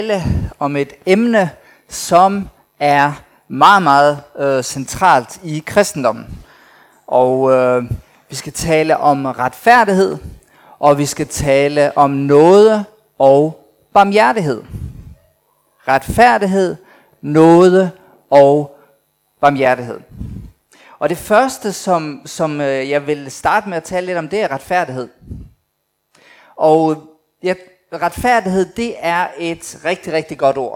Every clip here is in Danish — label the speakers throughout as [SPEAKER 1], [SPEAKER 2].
[SPEAKER 1] om et emne, som er meget, meget centralt i kristendommen. Og vi skal tale om retfærdighed, og vi skal tale om nåde og barmhjertighed. Retfærdighed, nåde og barmhjertighed. Og det første, som jeg vil starte med at tale lidt om, det er retfærdighed. Og retfærdighed, det er et rigtig, rigtig godt ord.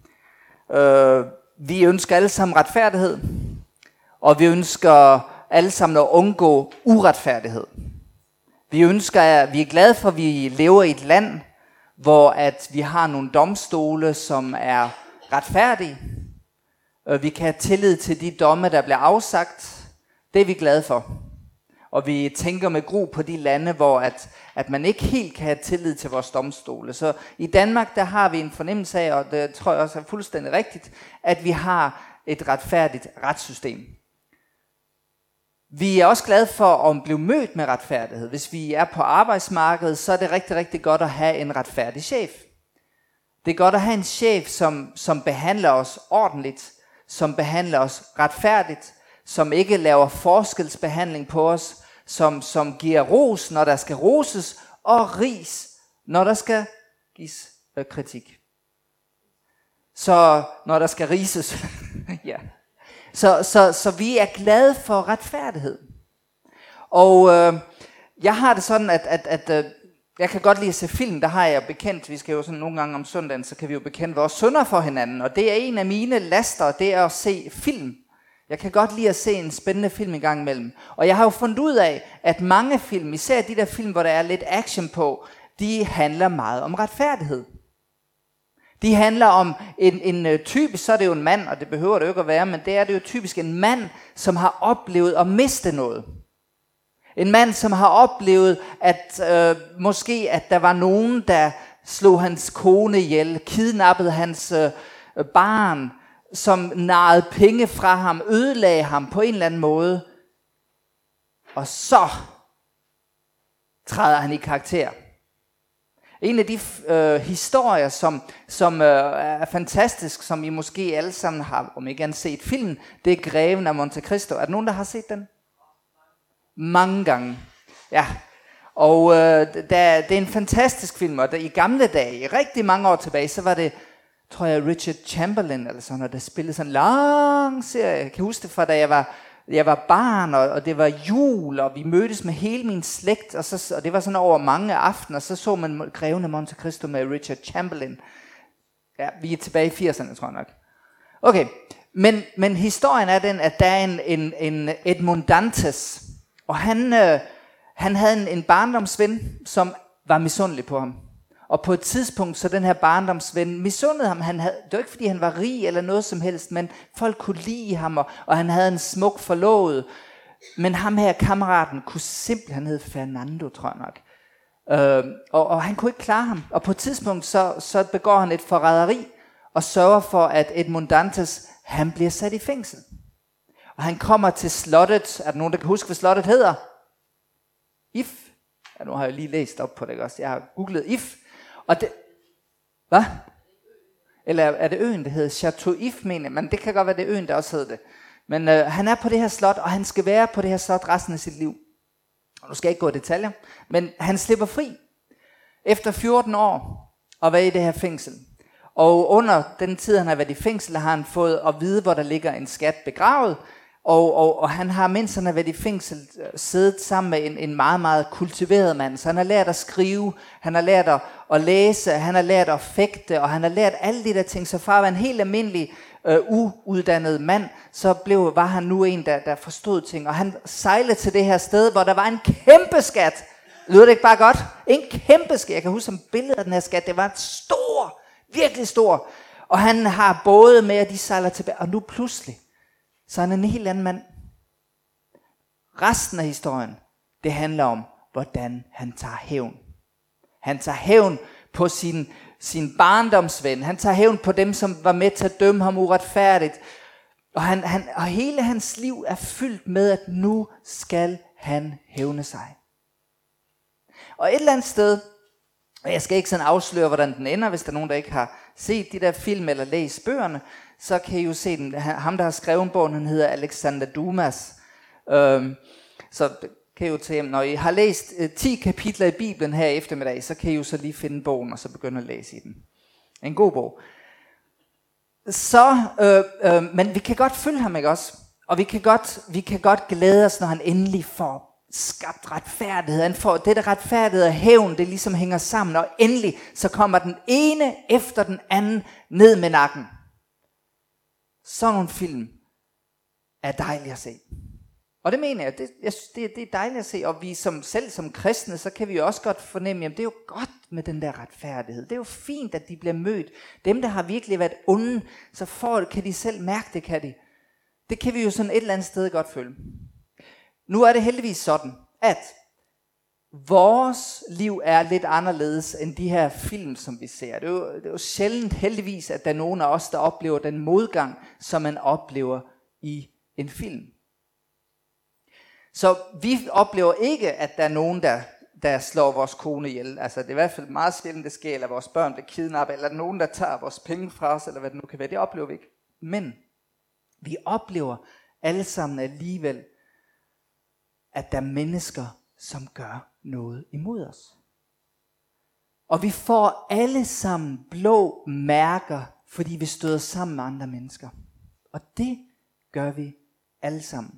[SPEAKER 1] Vi ønsker alle sammen retfærdighed, og vi ønsker alle sammen at undgå uretfærdighed. Vi er glade for, at vi lever i et land, hvor at vi har nogle domstole, som er retfærdige. Vi kan have tillid til de domme, der bliver afsagt. Det er vi glade for. Og vi tænker med gru på de lande, hvor at man ikke helt kan have tillid til vores domstole. Så i Danmark, der har vi en fornemmelse af, og det tror jeg også er fuldstændig rigtigt, at vi har et retfærdigt retssystem. Vi er også glade for at blive mødt med retfærdighed. Hvis vi er på arbejdsmarkedet, så er det rigtig, rigtig godt at have en retfærdig chef. Det er godt at have en chef, som behandler os ordentligt, som behandler os retfærdigt, som ikke laver forskelsbehandling på os, som giver ros, når der skal roses, og ris, når der skal gives kritik. Så når der skal rises. Ja. Så vi er glade for retfærdighed. Og jeg har det sådan, at jeg kan godt lide at se film. Der har jeg bekendt, vi skal jo sådan nogle gange om søndagen, så kan vi jo bekende vores synder for hinanden. Og det er en af mine laster, det er at se film. Jeg kan godt lide at se en spændende film en gang imellem. Og jeg har jo fundet ud af, at mange film, især de der film, hvor der er lidt action på, de handler meget om retfærdighed. De handler om en typisk, så er det jo en mand, og det behøver det jo ikke at være, men det er det jo typisk en mand, som har oplevet at miste noget. En mand, som har oplevet, at måske at der var nogen, der slog hans kone ihjel, kidnappede hans barn, som narrede penge fra ham, ødelagde ham på en eller anden måde. Og så træder han i karakter. En af de historier, som er fantastisk, som I måske alle sammen har, om ikke andet set film, det er Greven af Monte Cristo. Er der nogen, der har set den? Mange gange. Ja. Og det er en fantastisk film, og i gamle dage, rigtig mange år tilbage, så var det, tror jeg, Richard Chamberlain, eller sådan, der spillede sådan en lang serie. Jeg kan huske det fra, da jeg var barn, og det var jul, og vi mødtes med hele min slægt, og det var sådan over mange aftener, så så man Greven af Monte Cristo med Richard Chamberlain. Ja, vi er tilbage i 80'erne, tror jeg nok. Okay, men historien er den, at der er en Edmond Dantes, og han havde en barndomsven, som var misundelig på ham. Og på et tidspunkt, så den her barndomsven misundede ham. Det var ikke, fordi han var rig eller noget som helst, men folk kunne lide ham, og han havde en smuk forlovet. Men ham her, kammeraten, kunne simpelthen, han hed Fernando, tror jeg nok. Og han kunne ikke klare ham. Og på et tidspunkt, så begår han et forræderi, og sørger for, at Edmond Dantes, han bliver sat i fængsel. Og han kommer til slottet. Er der nogen, der kan huske, hvad slottet hedder? If. Ja, nu har jeg lige læst op på det også. Jeg har googlet If. Og det, hvad? Eller er det øen, der hedder Chateau If, mener jeg. Men det kan godt være, det er øen, der også hedder det. Men han er på det her slot, og han skal være på det her slot resten af sit liv. Og nu skal jeg ikke gå i detaljer. Men han slipper fri efter 14 år at være i det her fængsel. Og under den tid, han har været i fængsel, har han fået at vide, hvor der ligger en skat begravet. Og han har, mens han har været i fængsel, siddet sammen med en meget, meget kultiveret mand. Så han har lært at skrive, han har lært at læse, han har lært at fægte, og han har lært alle de der ting. Så fra at være en helt almindelig, uuddannet mand, så var han nu en, der forstod ting. Og han sejlede til det her sted, hvor der var en kæmpe skat. Lyder det ikke bare godt? En kæmpe skat. Jeg kan huske som billede af den her skat. Det var en stor, virkelig stor. Og han har både med, at de sejler tilbage. Og nu pludselig, så er han en helt anden mand. Resten af historien, det handler om, hvordan han tager hævn. Han tager hævn på sin barndomsven. Han tager hævn på dem, som var med til at dømme ham uretfærdigt. Og hele hans liv er fyldt med, at nu skal han hævne sig. Og et eller andet sted, og jeg skal ikke sådan afsløre, hvordan den ender, hvis der er nogen, der ikke har set de der film eller læst bøgerne, så kan I jo se den. Ham, der har skrevet bogen, han hedder Alexander Dumas. Så kan I jo til, når I har læst 10 kapitler i Bibelen her i eftermiddag, så kan I jo så lige finde bogen, og så begynde at læse i den. En god bog. Så, men vi kan godt følge ham, ikke også? Og vi kan godt glæde os, når han endelig får skabt retfærdighed. Han får det der retfærdighed og hævn, det ligesom hænger sammen. Og endelig så kommer den ene efter den anden ned med nakken. Sådan nogle film er dejlige at se. Og det mener jeg, det er dejligt at se. Og vi selv som kristne, så kan vi jo også godt fornemme, jamen det er jo godt med den der retfærdighed. Det er jo fint, at de bliver mødt. Dem, der har virkelig været onde, så kan de selv mærke det, kan de. Det kan vi jo sådan et eller andet sted godt føle. Nu er det heldigvis sådan, at vores liv er lidt anderledes end de her film, som vi ser. Det er jo sjældent heldigvis, at der er nogen af os, der oplever den modgang, som man oplever i en film. Så vi oplever ikke, at der er nogen, der slår vores kone ihjel. Altså det er i hvert fald meget sjældent, det sker, eller vores børn bliver kidnappet, eller nogen, der tager vores penge fra os, eller hvad det nu kan være. Det oplever vi ikke. Men vi oplever alle sammen alligevel, at der er mennesker, som gør noget imod os. Og vi får alle sammen blå mærker, fordi vi støder sammen med andre mennesker. Og det gør vi alle sammen.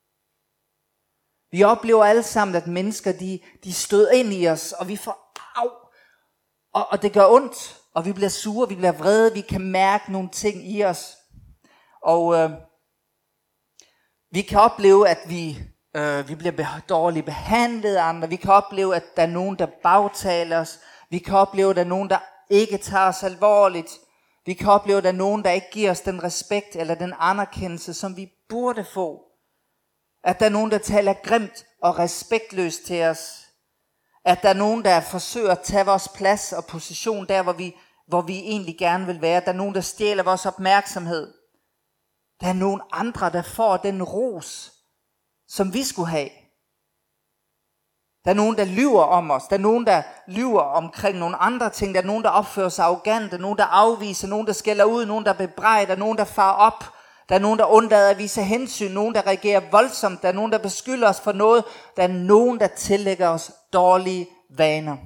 [SPEAKER 1] Vi oplever alle sammen, at mennesker de støder ind i os, og vi får af. Og det gør ondt, og vi bliver sure, vi bliver vrede, vi kan mærke nogle ting i os. Og vi kan opleve, at vi bliver dårligt behandlet af andre. Vi kan opleve, at der er nogen, der bagtaler os. Vi kan opleve, at der er nogen, der ikke tager os alvorligt. Vi kan opleve, at der er nogen, der ikke giver os den respekt eller den anerkendelse, som vi burde få. At der er nogen, der taler grimt og respektløst til os. At der er nogen, der forsøger at tage vores plads og position der, hvor vi egentlig gerne vil være. Der er nogen, der stjæler vores opmærksomhed. Der er nogen andre, der får den ros, som vi skulle have. Der er nogen, der lyver om os. Der er nogen, der lyver omkring nogle andre ting. Der er nogen, der opfører sig arrogant. Der er nogen, der afviser. Nogen, der skælder ud. Nogen, der bebrejder. Nogen, der farer op. Der er nogen, der undlader at vise hensyn. Nogen, der reagerer voldsomt. Der er nogen, der beskylder os for noget. Der er nogen, der tillægger os dårlige vaner.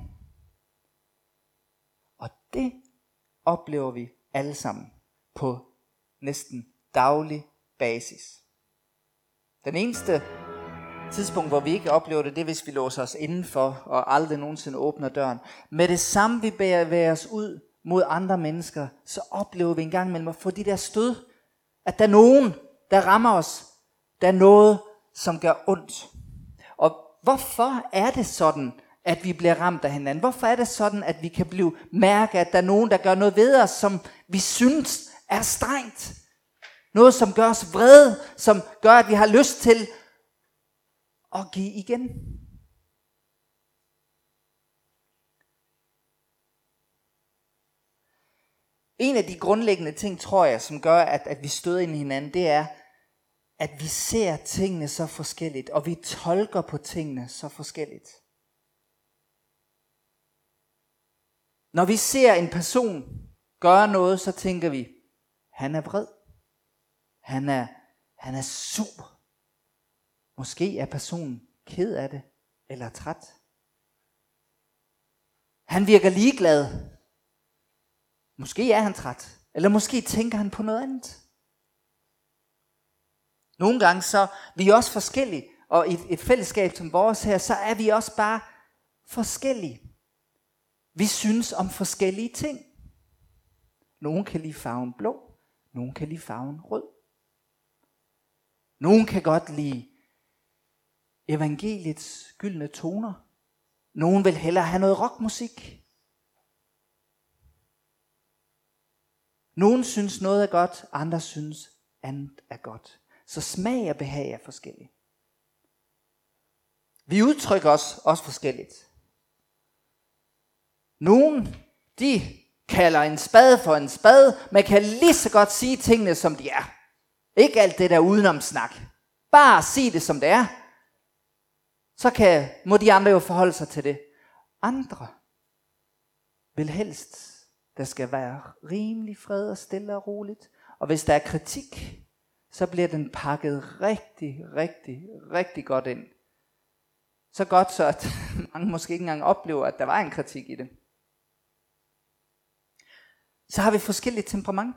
[SPEAKER 1] Og det oplever vi alle sammen på næsten daglig basis. Den eneste tidspunkt, hvor vi ikke oplever det, det er, hvis vi låser os indenfor og aldrig nogensinde åbner døren. Med det samme, vi bevæger os ud mod andre mennesker, så oplever vi en gang imellem at få de der stød, at der er nogen, der rammer os. Der er noget, som gør ondt. Og hvorfor er det sådan, at vi bliver ramt af hinanden? Hvorfor er det sådan, at vi kan mærke, at der er nogen, der gør noget ved os, som vi synes er strengt? Noget, som gør os vrede, som gør, at vi har lyst til at give igen. En af de grundlæggende ting, tror jeg, som gør, at vi støder ind i hinanden, det er, at vi ser tingene så forskelligt, og vi tolker på tingene så forskelligt. Når vi ser en person gøre noget, så tænker vi, han er vred. Han er sur. Måske er personen ked af det, eller træt. Han virker ligeglad. Måske er han træt, eller måske tænker han på noget andet. Nogle gange så vi er også forskellige, og i et fællesskab som vores her, så er vi også bare forskellige. Vi synes om forskellige ting. Nogen kan lide farven blå, nogen kan lide farven rød. Nogen kan godt lide evangeliets gyldne toner. Nogen vil hellere have noget rockmusik. Nogen synes noget er godt, andre synes andet er godt. Så smag og behag er forskellige. Vi udtrykker os også forskelligt. Nogen, de kalder en spade for en spade. Man kan lige så godt sige tingene, som de er. Ikke alt det der udenom snak. Bare sig det, som det er. Så må de andre jo forholde sig til det. Andre vil helst Der skal være rimelig fred og stille og roligt. Og hvis der er kritik, så bliver den pakket rigtig, rigtig, rigtig godt ind. Så godt så, at mange måske ikke engang oplever, at der var en kritik i det. Så har vi forskellige temperament.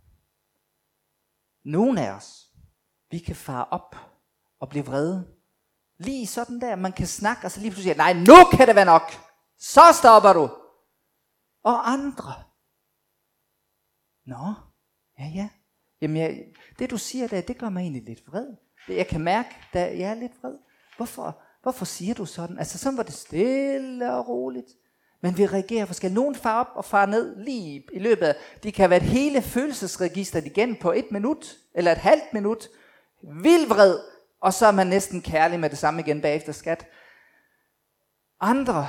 [SPEAKER 1] Nogle af os, vi kan fare op og blive vrede. Lige sådan der, man kan snakke, og så lige pludselig siger, nej, nu kan det være nok. Så stopper du. Og andre. Nå, ja. Jamen, det du siger der, det gør mig egentlig lidt vred. Jeg kan mærke, at jeg er lidt vred. Hvorfor siger du sådan? Altså, sådan var det stille og roligt. Men vi reagerer forskelligt. Nogen farer op og farer ned lige i løbet af, de kan være et hele følelsesregister igen på 1 minut, eller et halvt minut. Vild vred, og så er man næsten kærlig med det samme igen bagefter, skat. Andre,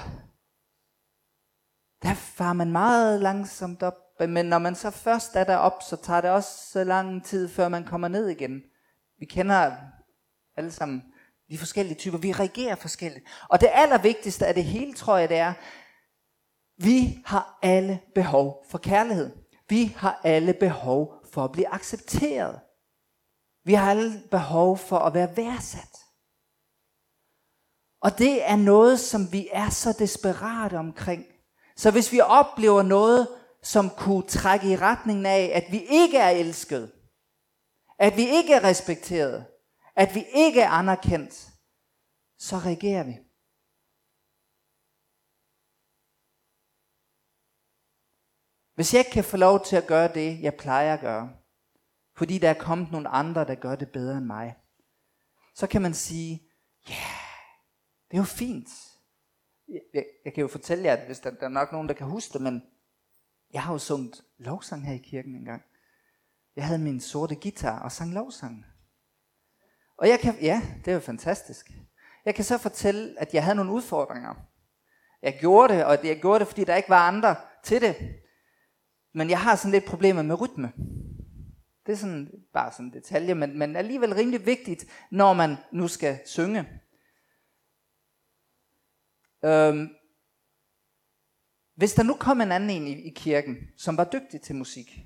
[SPEAKER 1] der farer man meget langsomt op, men når man så først er derop, så tager det også så lang tid, før man kommer ned igen. Vi kender alle sammen de forskellige typer, vi reagerer forskelligt. Og det allervigtigste af det hele, tror jeg, det er, vi har alle behov for kærlighed. Vi har alle behov for at blive accepteret. Vi har alle behov for at være værdsat. Og det er noget, som vi er så desperate omkring. Så hvis vi oplever noget, som kunne trække i retningen af, at vi ikke er elsket, at vi ikke er respekteret, at vi ikke er anerkendt, så reagerer vi. Hvis jeg ikke kan få lov til at gøre det, jeg plejer at gøre, fordi der er kommet nogle andre, der gør det bedre end mig, så kan man sige, det er jo fint. Jeg kan jo fortælle jer, at hvis der er nok nogen, der kan huske det, men jeg har jo sunget lovsang her i kirken engang. Jeg havde min sorte guitar og sang lovsang. Og det er jo fantastisk. Jeg kan så fortælle, at jeg havde nogle udfordringer. Jeg gjorde det, og jeg gjorde det, fordi der ikke var andre til det. Men jeg har sådan lidt problemer med rytme. Det er sådan, bare sådan en detalje, men alligevel rimelig vigtigt, når man nu skal synge. Hvis der nu kom en anden en i kirken, som var dygtig til musik,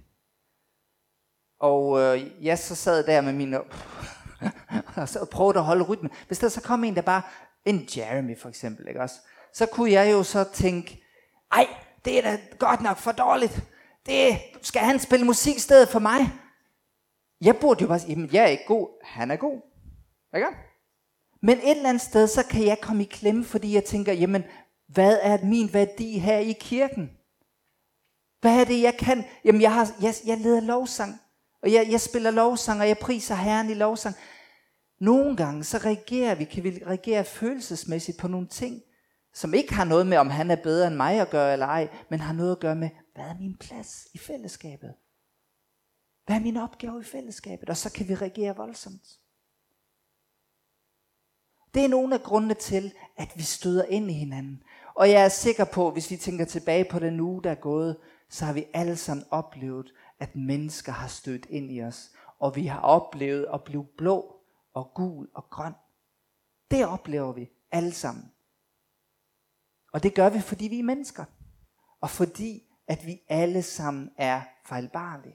[SPEAKER 1] og jeg så sad der med mine og så prøvede at holde rytmen. Hvis der så kom en, der bare, en Jeremy for eksempel, ikke også? Så kunne jeg jo så tænke, ej, det er da godt nok for dårligt. Det skal han spille musik i stedet for mig. Jeg burde jo bare sige, jamen jeg er ikke god, han er god. Ikke? Men et eller andet sted, så kan jeg komme i klemme, fordi jeg tænker, jamen, hvad er min værdi her i kirken? Hvad er det, jeg kan? Jamen, jeg leder lovsang, og jeg spiller lovsang, og jeg priser Herren i lovsang. Nogle gange, så kan vi reagere følelsesmæssigt på nogle ting, som ikke har noget med, om han er bedre end mig at gøre eller ej, men har noget at gøre med, hvad er min plads i fællesskabet? Hvad er min opgave i fællesskabet? Og så kan vi reagere voldsomt. Det er nogle af grundene til, at vi støder ind i hinanden. Og jeg er sikker på, hvis vi tænker tilbage på den uge, der er gået, så har vi alle sammen oplevet, at mennesker har stødt ind i os. Og vi har oplevet at blive blå og gul og grøn. Det oplever vi alle sammen. Og det gør vi, fordi vi er mennesker. Og fordi, at vi alle sammen er fejlbarlige.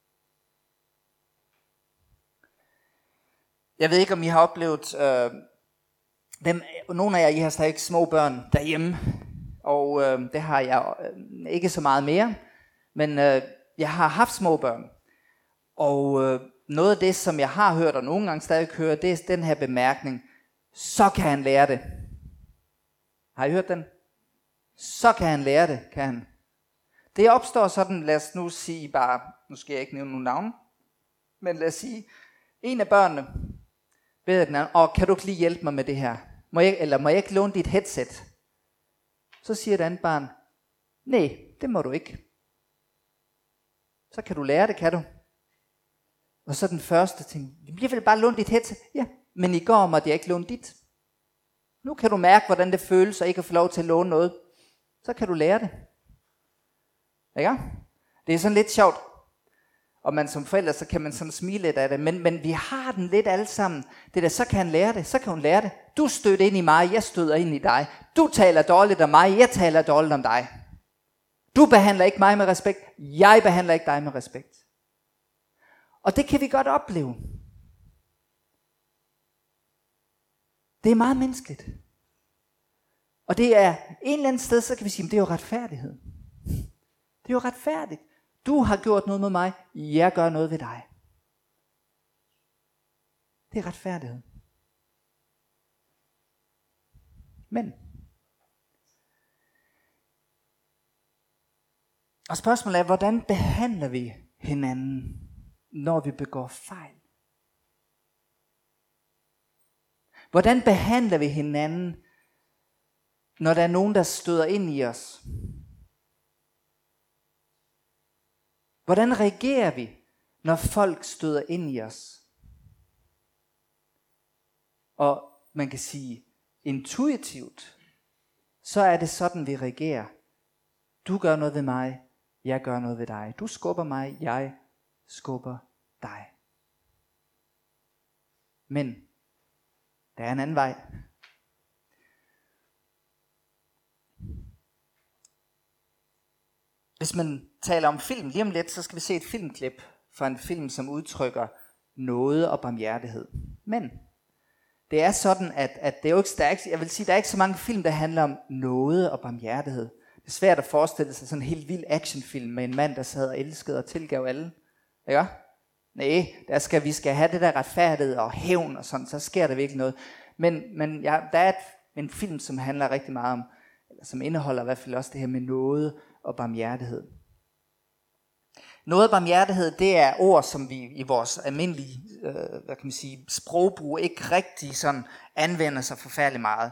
[SPEAKER 1] Jeg ved ikke, om I har oplevet, nogle af jer, I har stadig små børn derhjemme, og det har jeg ikke så meget mere, men jeg har haft små børn, og noget af det, som jeg har hørt, og nogle gange stadig hører, det er den her bemærkning, så kan han lære det. Har I hørt den? Så kan han lære det, kan han. Det opstår sådan, lad os nu sige bare, nu skal jeg ikke nævne nogen navne, men lad os sige, en af børnene beder den anden, kan du ikke lige hjælpe mig med det her? Må jeg ikke låne dit headset? Så siger det andet barn, nej, det må du ikke. Så kan du lære det, kan du? Og så den første ting, jeg vil bare låne dit headset. Ja, men i går måtte jeg ikke låne dit. Nu kan du mærke, hvordan det føles, og ikke at få lov til at låne noget. Så kan du lære det. Ikke? Det er sådan lidt sjovt. Og man som forælder, så kan man sådan smile lidt af det. Men vi har den lidt alle sammen. Det der, så kan han lære det, så kan hun lære det. Du støder ind i mig, jeg støder ind i dig. Du taler dårligt om mig, jeg taler dårligt om dig. Du behandler ikke mig med respekt. Jeg behandler ikke dig med respekt. Og det kan vi godt opleve. Det er meget menneskeligt. Og det er en eller anden sted, så kan vi sige, at det er jo retfærdighed. Det er jo retfærdigt. Du har gjort noget med mig, jeg gør noget ved dig. Det er retfærdighed. Men, og spørgsmålet er, hvordan behandler vi hinanden, når vi begår fejl? Hvordan behandler vi hinanden, når der er nogen, der støder ind i os? Hvordan reagerer vi, når folk støder ind i os? Og man kan sige, intuitivt, så er det sådan, vi reagerer. Du gør noget ved mig, jeg gør noget ved dig. Du skubber mig, jeg skubber dig. Men der er en anden vej. Hvis man taler om film, lige om lidt, så skal vi se et filmklip fra en film, som udtrykker nåde og barmhjertighed. Men det er sådan, at det er jo ikke, jeg vil sige, der er ikke så mange film, der handler om nåde og barmhjertighed. Det er svært at forestille sig sådan en helt vild actionfilm med en mand, der sad og elskede og tilgav alle. Ikke? Nej, vi skal have det der retfærdighed og hævn og sådan, så sker der virkelig noget. Men der er en film, som handler rigtig meget om, eller som indeholder i hvert fald også det her med nåde og barmhjertighed. Nåde og barmhjertighed, det er ord, som vi i vores almindelige sprogbrug ikke rigtig sådan anvender sig forfærdeligt meget.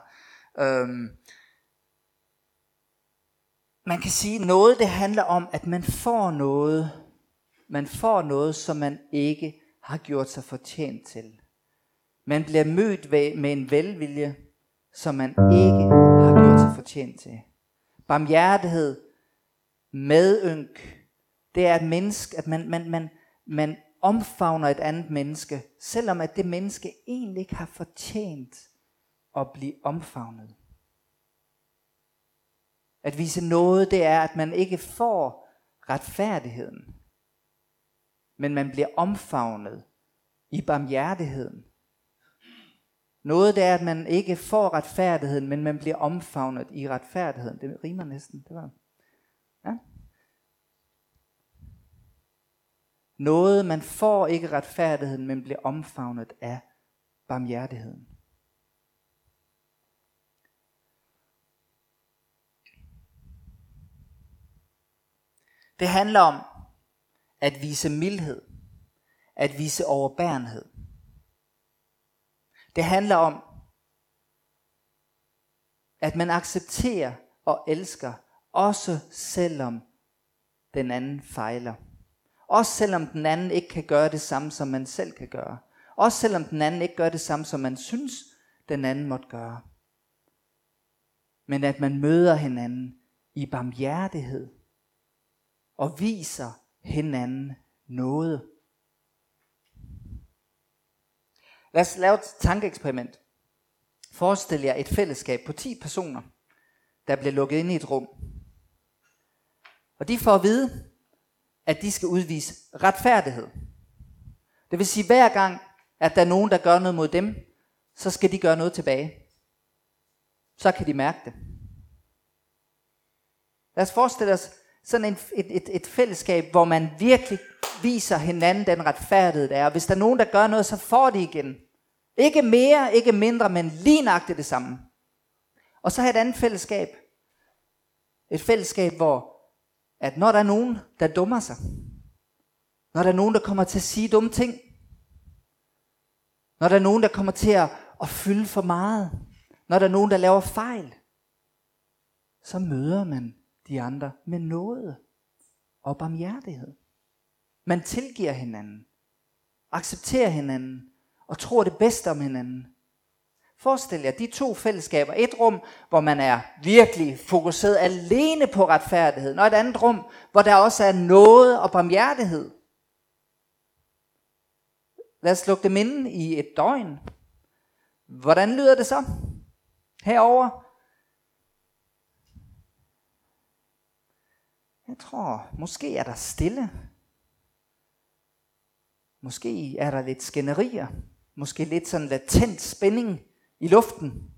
[SPEAKER 1] Man kan sige, at noget det handler om, at man får noget, som man ikke har gjort sig fortjent til. Man bliver mødt med en velvilje, som man ikke har gjort sig fortjent til. Barmhjertighed, medynk, det er et menneske, at man omfavner et andet menneske, selvom at det menneske egentlig ikke har fortjent at blive omfavnet. At vise noget, det er, at man ikke får retfærdigheden, men man bliver omfavnet i barmhjertigheden. Noget, det er, at man ikke får retfærdigheden, men man bliver omfavnet i retfærdigheden. Det rimer næsten. Det var. Ja. Noget, man får ikke retfærdigheden, men bliver omfavnet af barmhjertigheden. Det handler om at vise mildhed, at vise overbærenhed. Det handler om, at man accepterer og elsker, også selvom den anden fejler. Også selvom den anden ikke kan gøre det samme, som man selv kan gøre. Også selvom den anden ikke gør det samme, som man synes, den anden måtte gøre. Men at man møder hinanden i barmhjertighed og viser hinanden noget. Lad os lave et tankeeksperiment. Forestil jer et fællesskab på 10 personer, der bliver lukket ind i et rum. Og de får at vide, at de skal udvise retfærdighed. Det vil sige, hver gang, at der er nogen, der gør noget mod dem, så skal de gøre noget tilbage. Så kan de mærke det. Lad os forestille os sådan et fællesskab, hvor man virkelig viser hinanden den retfærdighed, der er. Og hvis der er nogen, der gør noget, så får de igen. Ikke mere, ikke mindre, men lige nøjagtigt det samme. Og så har et andet fællesskab. Et fællesskab, hvor at når der er nogen, der dummer sig, når der er nogen, der kommer til at sige dumme ting, når der er nogen, der kommer til at fylde for meget, når der er nogen, der laver fejl, så møder man de andre med nåde og barmhjertighed. Man tilgiver hinanden, accepterer hinanden og tror det bedste om hinanden. Forestil jer de 2 fællesskaber. Et rum, hvor man er virkelig fokuseret alene på retfærdighed, og et andet rum, hvor der også er nåde og barmhjertighed. Lad os lukke dem inde i et døgn. Hvordan lyder det så? Herover. Jeg tror, måske er der stille. Måske er der lidt skænderier. Måske lidt sådan latent spænding i luften.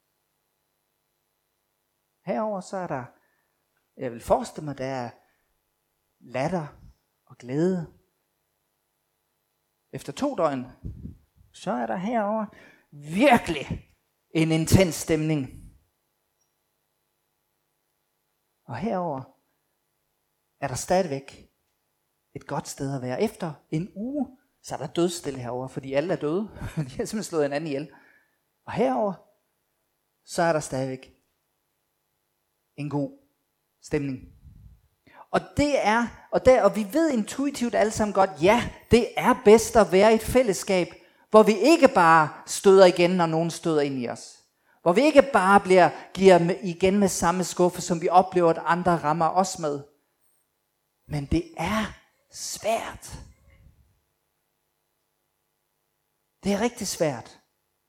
[SPEAKER 1] Herover så er der, jeg vil forestille mig, der er latter og glæde. Efter 2 døgn, så er der herover virkelig en intens stemning. Og herover er der stadigvæk et godt sted at være. Efter en uge, så er der dødsstille herover, fordi alle er døde. De har simpelthen slået en anden ihjel. Og herover, så er der stadigvæk en god stemning. Og det er, og vi ved intuitivt alle sammen godt, ja, det er bedst at være i et fællesskab, hvor vi ikke bare støder igen, når nogen støder ind i os. Hvor vi ikke bare giver igen med samme skuffe, som vi oplever, at andre rammer os med. Men det er svært. Det er rigtig svært.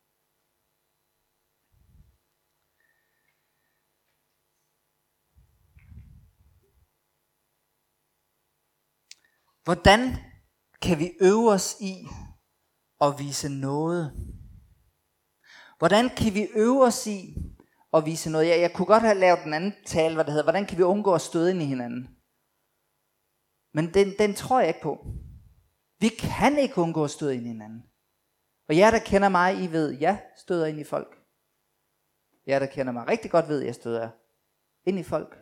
[SPEAKER 1] Hvordan kan vi øve os i at vise noget? Hvordan kan vi øve os i at vise noget? Jeg kunne godt have lavet en anden tale, hvad det hedder, hvordan kan vi undgå at støde ind i hinanden? Men den tror jeg ikke på. Vi kan ikke undgå at støde ind i hinanden. Og jer, der kender mig, I ved, jeg støder ind i folk. Jer, der kender mig rigtig godt, ved, jeg støder ind i folk.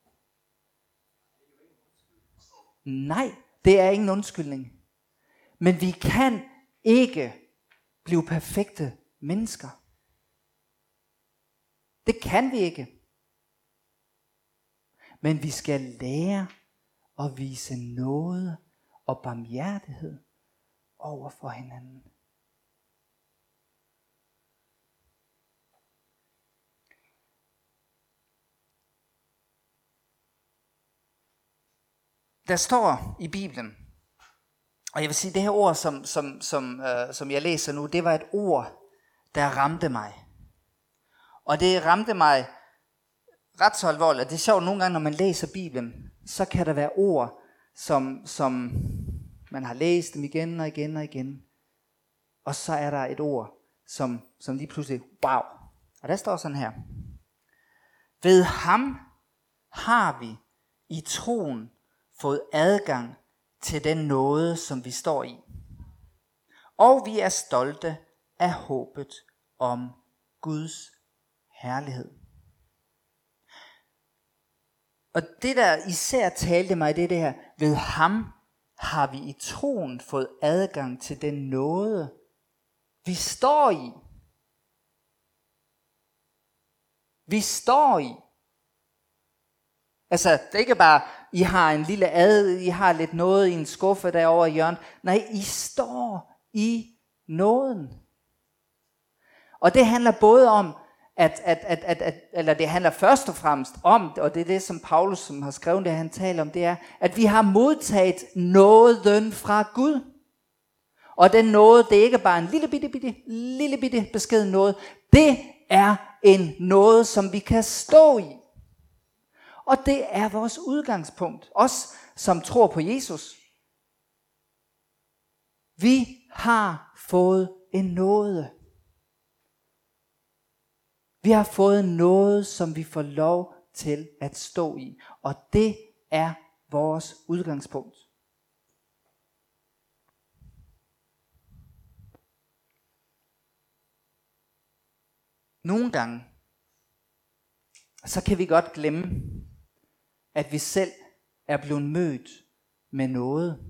[SPEAKER 1] Nej, det er ingen undskyldning. Men vi kan ikke blive perfekte mennesker. Det kan vi ikke. Men vi skal lære at vise noget og barmhjertighed over for hinanden. Der står i Bibelen, og jeg vil sige, det her ord, som jeg læser nu, det var et ord, der ramte mig. Og det ramte mig ret så alvorligt. Det er sjovt, nogle gange, når man læser Bibelen, så kan der være ord, som man har læst dem igen og igen og igen. Og så er der et ord, som lige pludselig, wow. Og der står sådan her. Ved ham har vi i troen fået adgang til den nåde, som vi står i. Og vi er stolte af håbet om Guds herlighed. Og det, der især talte mig, det er det her. Ved ham har vi i troen fået adgang til den nåde, vi står i. Vi står i. Altså, det er ikke bare, I har en lille I har lidt noget i en skuffe derovre i hjørnet. Nej, I står i nåden. Og det handler både om, eller det handler først og fremmest om, og det er det, som Paulus, som har skrevet det, han taler om, det er, at vi har modtaget nåden fra Gud. Og den nåde, det er ikke bare en lille bitte beskeden nåde. Det er en nåde, som vi kan stå i. Og det er vores udgangspunkt. Os, som tror på Jesus. Vi har fået en nåde. Vi har fået noget, som vi får lov til at stå i. Og det er vores udgangspunkt. Nogle gange, så kan vi godt glemme, at vi selv er blevet mødt med noget.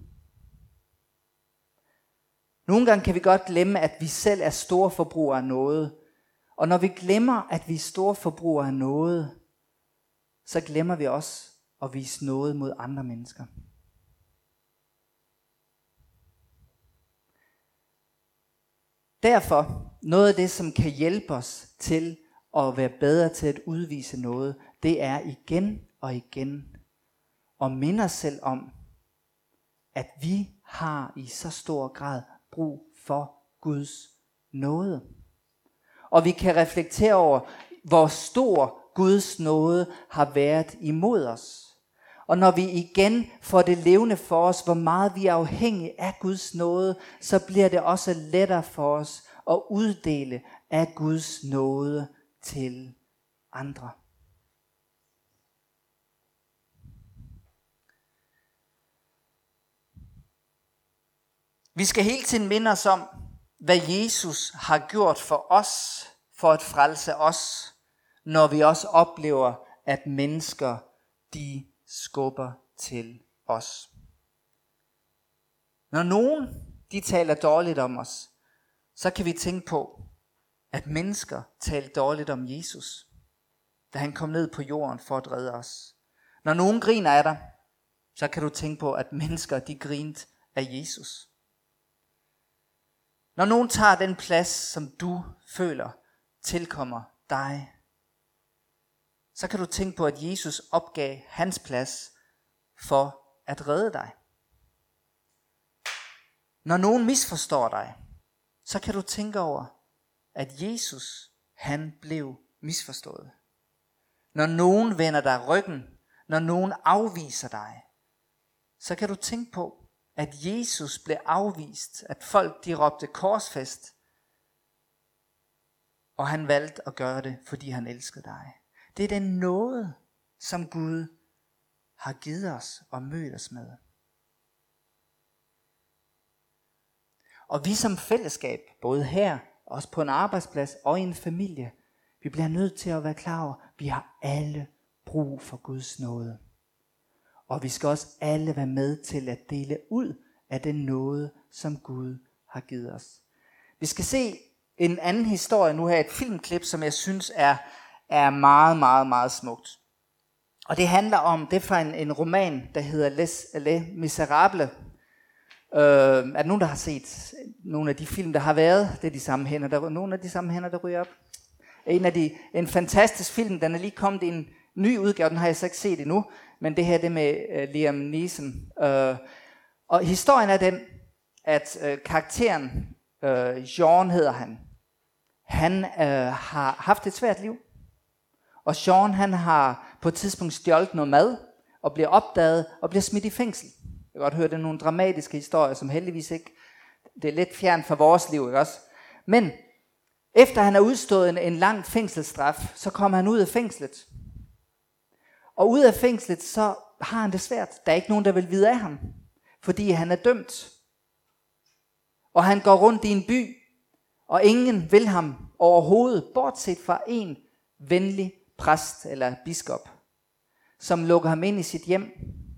[SPEAKER 1] Nogle gange kan vi godt glemme, at vi selv er store forbrugere af noget. Og når vi glemmer, at vi er store forbrugere af noget, så glemmer vi også at vise noget mod andre mennesker. Derfor, noget af det, som kan hjælpe os til at være bedre til at udvise noget, det er igen og igen at minde os selv om, at vi har i så stor grad brug for Guds nåde. Og vi kan reflektere over, hvor stor Guds nåde har været imod os. Og når vi igen får det levende for os, hvor meget vi er afhængige af Guds nåde, så bliver det også lettere for os at uddele af Guds nåde til andre. Vi skal hele tiden minde os om, hvad Jesus har gjort for os, for at frelse os, når vi også oplever, at mennesker, de skubber til os. Når nogen, de taler dårligt om os, så kan vi tænke på, at mennesker talte dårligt om Jesus, da han kom ned på jorden for at redde os. Når nogen griner af dig, så kan du tænke på, at mennesker, de grinte af Jesus. Når nogen tager den plads, som du føler tilkommer dig, så kan du tænke på, at Jesus opgav hans plads for at redde dig. Når nogen misforstår dig, så kan du tænke over, at Jesus, han blev misforstået. Når nogen vender dig ryggen, når nogen afviser dig, så kan du tænke på, at Jesus blev afvist, at folk de råbte korsfæst, og han valgte at gøre det, fordi han elskede dig. Det er den nåde, som Gud har givet os og mødt os med. Og vi som fællesskab, både her, også på en arbejdsplads og i en familie, vi bliver nødt til at være klar over, at vi har alle brug for Guds nåde. Og vi skal også alle være med til at dele ud af den nåde, som Gud har givet os. Vi skal se en anden historie nu her, et filmklip, som jeg synes er meget, meget, meget smukt. Og det handler om, det er fra en roman, der hedder Les Miserables. Er der nogen, der har set nogle af de film, der har været? Det er de samme hænder, nogle af de samme hænder, der ryger op. En fantastisk film, den er lige kommet i en ny udgave, den har jeg så ikke set endnu, men det her det med Liam Neeson. Og historien er den, at karakteren, Jean hedder han, han har haft et svært liv. Og Jean, han har på et tidspunkt stjålet noget mad, og bliver opdaget, og bliver smidt i fængsel. Jeg kan godt høre, det er nogle dramatiske historier, som heldigvis ikke, det er lidt fjern fra vores liv, ikke også? Men efter han har udstået en lang fængselsstraf, så kommer han ud af fængslet. Og ud af fængslet, så har han det svært. Der er ikke nogen, der vil vide af ham, fordi han er dømt. Og han går rundt i en by, og ingen vil ham overhovedet, bortset fra en venlig præst eller biskop, som lukker ham ind i sit hjem.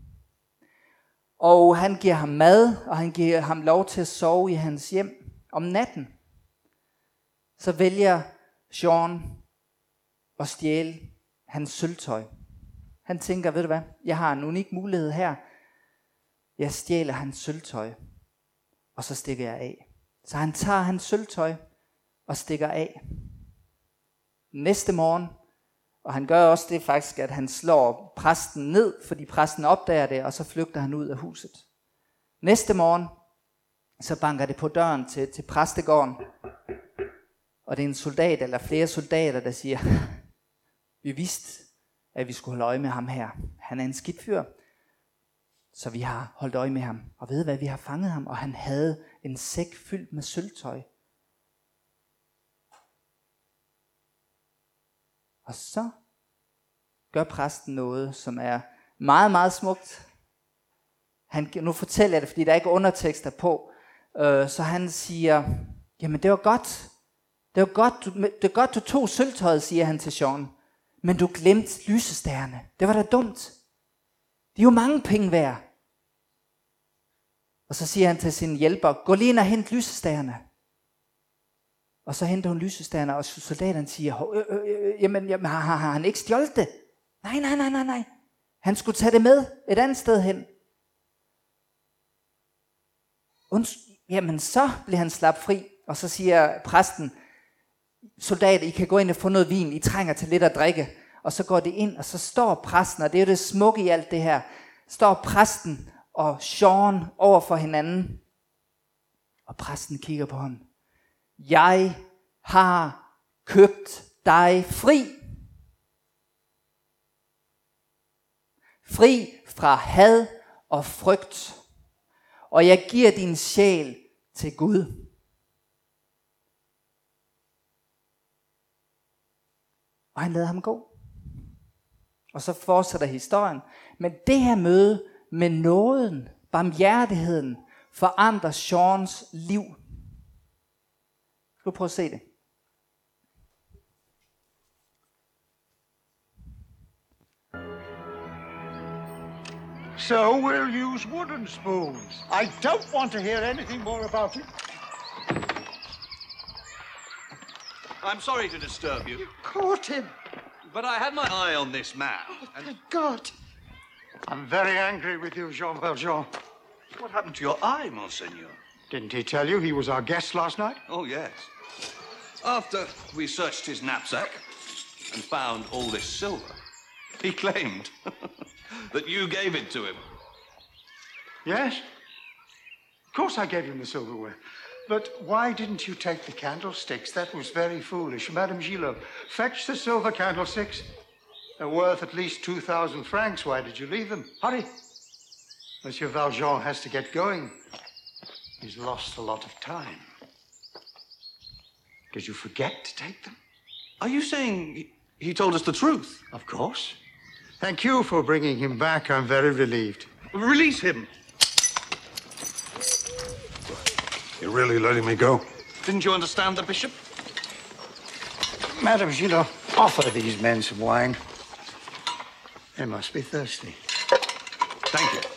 [SPEAKER 1] Og han giver ham mad, og han giver ham lov til at sove i hans hjem. Om natten, så vælger Jean at stjæle hans sølvtøj. Han tænker, ved du hvad, jeg har en unik mulighed her. Jeg stjæler hans sølvtøj, og så stikker jeg af. Så han tager hans sølvtøj og stikker af. Næste morgen, og han gør også det faktisk, at han slår præsten ned, fordi præsten opdager det, og så flygter han ud af huset. Næste morgen, så banker det på døren til præstegården, og det er en soldat eller flere soldater, der siger, vi vidste, at vi skulle holde øje med ham her. Han er en skidt fyr, så vi har holdt øje med ham. Og ved hvad, vi har fanget ham, og han havde en sæk fyldt med sølvtøj. Og så gør præsten noget, som er meget, meget smukt. Nu fortæller jeg det, fordi der er ikke undertekster på. Så han siger, jamen det var godt. Det er godt, du tog sølvtøjet, siger han til Jean. Men du glemte lysestærne. Det var da dumt. De er jo mange penge værd. Og så siger han til sin hjælper, gå lige ind og hent lysestærne. Og så henter hun lysestærne, og soldaterne siger, jamen har han ikke stjålet det? Nej. Han skulle tage det med et andet sted hen. Jamen så bliver han slappet fri, og så siger præsten, soldater, I kan gå ind og få noget vin, I trænger til lidt at drikke. Og så går det ind, og så står præsten, og det er jo det smukke i alt det her, står præsten og Jean over for hinanden. Og præsten kigger på ham. Jeg har købt dig fri. fri fra had og frygt, og jeg giver din sjæl til Gud. Og han lader ham gå. Og så fortsætter historien. Men det her møde med nåden, barmhjertigheden, forandrer Seans liv. Skal du prøve at se det?
[SPEAKER 2] So we'll use wooden spoons. I don't want to hear anything more about it.
[SPEAKER 3] I'm sorry to disturb you,
[SPEAKER 2] You caught him.
[SPEAKER 3] but I had my eye on this man. And
[SPEAKER 2] Thank God. I'm very angry with you, Jean Valjean.
[SPEAKER 3] what happened to your eye, Monseigneur?
[SPEAKER 2] Didn't he tell you he was our guest last night?
[SPEAKER 3] Oh, yes. After we searched his knapsack and found all this silver, he claimed that you gave it to him.
[SPEAKER 2] Yes. Of course I gave him the silverware. But why didn't you take the candlesticks? That was very foolish. Madame Gillot, fetch the silver candlesticks. They're worth at least 2,000 francs. Why did you leave them? Hurry. Monsieur Valjean has to get going. He's lost a lot of time. Did you forget to take them?
[SPEAKER 3] Are you saying he told us the truth?
[SPEAKER 2] Of course. Thank you for bringing him back. I'm very relieved.
[SPEAKER 3] Release him.
[SPEAKER 4] You're really letting me go?
[SPEAKER 3] Didn't you understand the bishop?
[SPEAKER 2] Madame Gillot, offer these men some wine. They must be thirsty.
[SPEAKER 3] Thank you.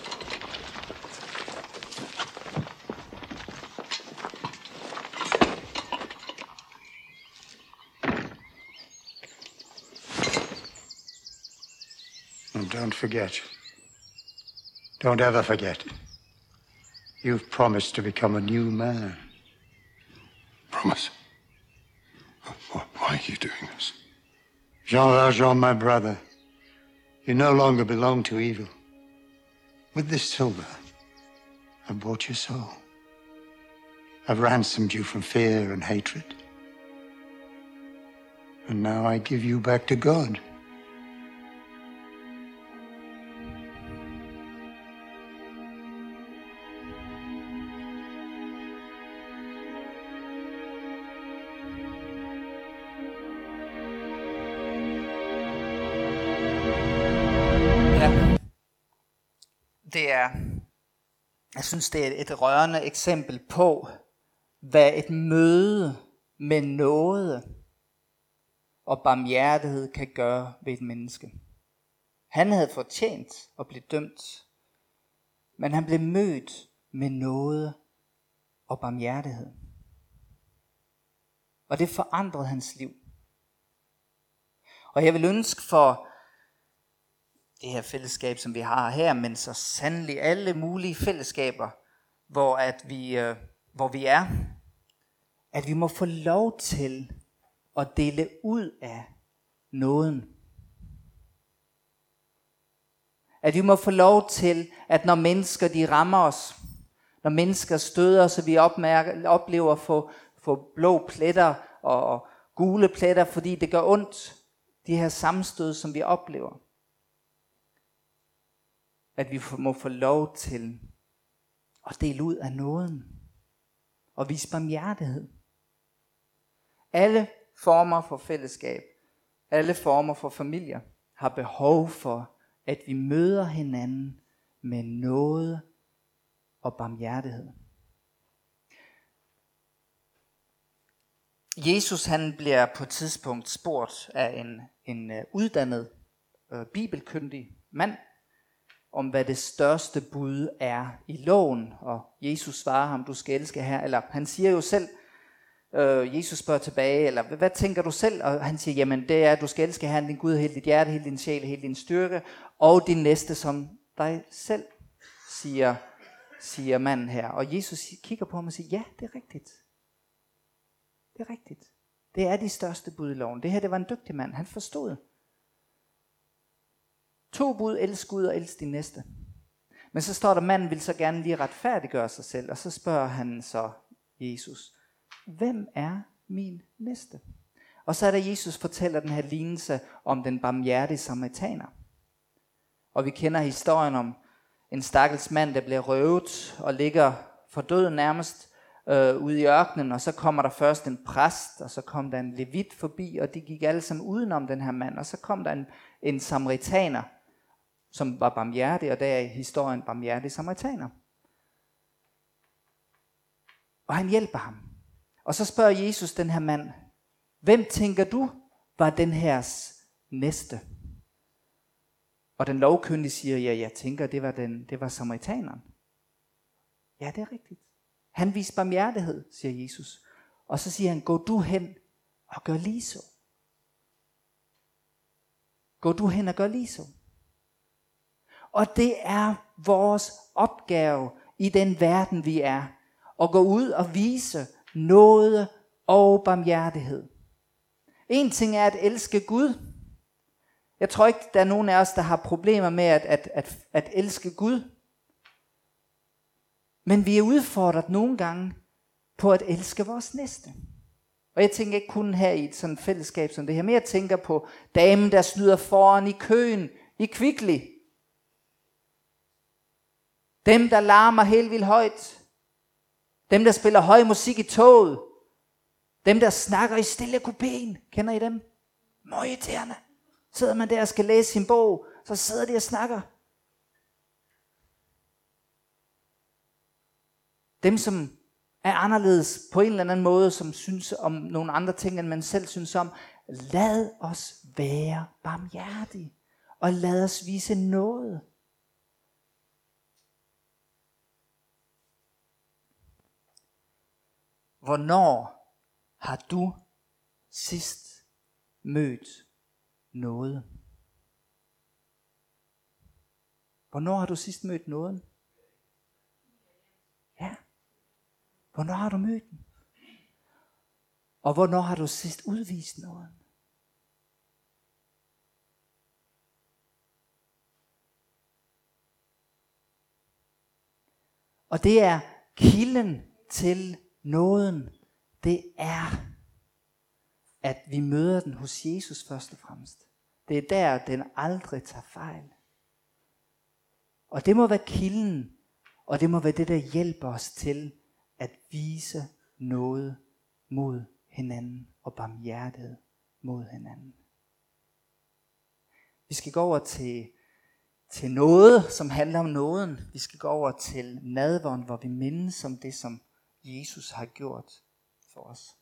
[SPEAKER 2] And don't forget. Don't ever forget. You've promised to become a new man.
[SPEAKER 4] Promise. Why are you doing this?
[SPEAKER 2] Jean Valjean, my brother, you no longer belong to evil. With this silver, I've bought your soul. I've ransomed you from fear and hatred. And now I give you back to God.
[SPEAKER 1] Jeg synes, det er et rørende eksempel på, hvad et møde med nåde og barmhjertighed kan gøre ved et menneske. Han havde fortjent at blive dømt, men han blev mødt med nåde og barmhjertighed. Og det forandrede hans liv. Og jeg vil ønske for det her fællesskab, som vi har her, men så sandelig alle mulige fællesskaber, hvor vi er, at vi må få lov til at dele ud af nåden. At vi må få lov til, at når mennesker de rammer os, når mennesker støder os, så vi oplever at få blå pletter og gule pletter, fordi det gør ondt, de her sammenstød, som vi oplever. At vi må få lov til at dele ud af nåden og vise barmhjertighed. Alle former for fællesskab, alle former for familier har behov for, at vi møder hinanden med nåde og barmhjertighed. Jesus han bliver på et tidspunkt spurgt af en uddannet bibelkyndig mand, om hvad det største bud er i loven. Og Jesus svarer ham, du skal elske her. Eller han siger jo selv, Jesus spørger tilbage, eller hvad tænker du selv? Og han siger, jamen det er, at du skal elske Herren din Gud, hele dit hjerte, hele din sjæl, hele din styrke, og din næste som dig selv, siger manden her. Og Jesus kigger på ham og siger, ja, det er rigtigt. Det er rigtigt. Det er de største bud i loven. Det her, det var en dygtig mand. Han forstod. 2 bud, elsk Gud og elsk din næste. Men så står der, manden vil så gerne lige retfærdiggøre sig selv, og så spørger han så Jesus, hvem er min næste? Og så er der Jesus fortæller den her lignelse om den barmhjertige samaritaner. Og vi kender historien om en stakkels mand, der bliver røvet og ligger for døden nærmest ude i ørkenen. Og så kommer der først en præst, og så kom der en levit forbi, og de gik alle sammen udenom den her mand. Og så kom der en samaritaner, som var barmhjertig, og der er i historien barmhjertig samaritaner. Og han hjælper ham. Og så spørger Jesus den her mand, hvem tænker du var den hers næste? Og den lovkyndige siger, ja, jeg tænker, det var samaritaneren. Ja, det er rigtigt. Han viste barmhjertighed, siger Jesus. Og så siger han, gå du hen og gør lige så. Gå du hen og gør lige så. Og det er vores opgave i den verden, vi er. At gå ud og vise nåde og barmhjertighed. En ting er at elske Gud. Jeg tror ikke, der er nogen af os, der har problemer med at elske Gud. Men vi er udfordret nogle gange på at elske vores næste. Og jeg tænker ikke kun her i et sådan fællesskab som det her, men jeg tænker på damen, der snyder foran i køen i Kvickly. Dem, der larmer helt vildt højt. Dem, der spiller høj musik i toget. Dem, der snakker i stille kupéen. Kender I dem? Møgirriterende. Sidder man der og skal læse sin bog, så sidder de og snakker. Dem, som er anderledes på en eller anden måde, som synes om nogle andre ting, end man selv synes om. Lad os være barmhjertige, og lad os vise noget. Hvornår har du sidst mødt noget? Hvornår har du sidst mødt noget? Ja. Hvornår har du mødt den? Og hvornår har du sidst udvist noget? Og det er kilden til nåden. Det er, at vi møder den hos Jesus først og fremmest. Det er der, den aldrig tager fejl. Og det må være kilden, og det må være det, der hjælper os til at vise noget mod hinanden og barmhjertighed mod hinanden. Vi skal gå over til noget, som handler om nåden. Vi skal gå over til nadveren, hvor vi mindes om det, som Jesus har gjort for os.